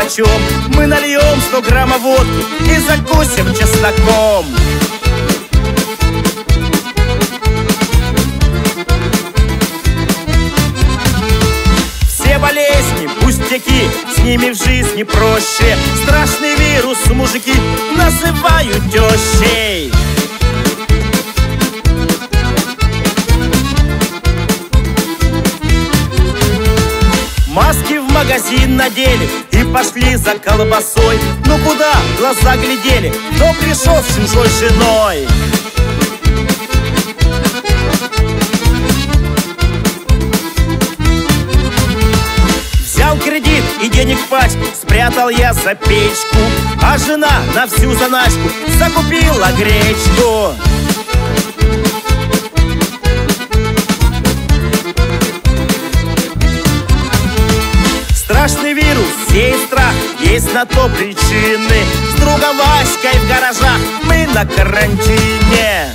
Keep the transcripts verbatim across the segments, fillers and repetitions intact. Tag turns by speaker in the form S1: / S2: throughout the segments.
S1: почем. Мы нальем сто граммов водки и закусим чесноком. Все болезни, пустяки, с ними в жизни проще. Страшный вирус мужики называют тещей. Маски в магазин надели и пошли за колбасой. Ну куда глаза глядели, кто пришел с чужой женой? Взял кредит и денег пачку спрятал я за печку, а жена на всю заначку закупила гречку. Страшный вирус сеет страх, есть на то причины. С другом Васькой в гаражах мы на карантине.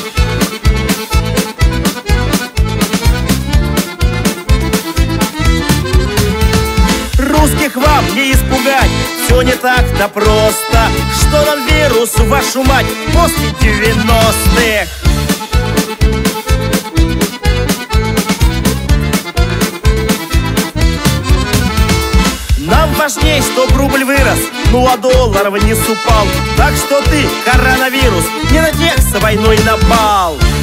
S1: Русских вам не испугать, все не так-то просто. Что нам вирус, вашу мать, после девяностых? Нам важней, чтоб рубль вырос, ну а доллар вниз упал. Так что ты, коронавирус, не на тех с войной напал.